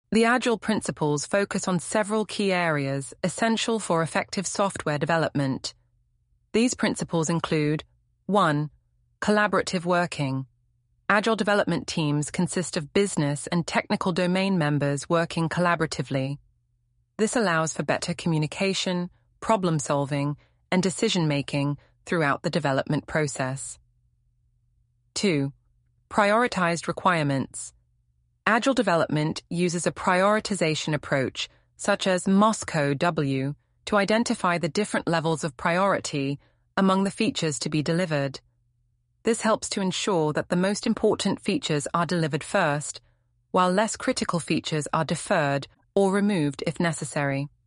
The Agile principles focus on several key areas essential for effective software development. These principles include 1. Collaborative working. Agile development teams consist of business and technical domain members working collaboratively. This allows for better communication, problem-solving, and decision-making throughout the development process. 2. Prioritized requirements. Agile development uses a prioritization approach, such as Moscow W, to identify the different levels of priority among the features to be delivered. This helps to ensure that the most important features are delivered first, while less critical features are deferred or removed if necessary.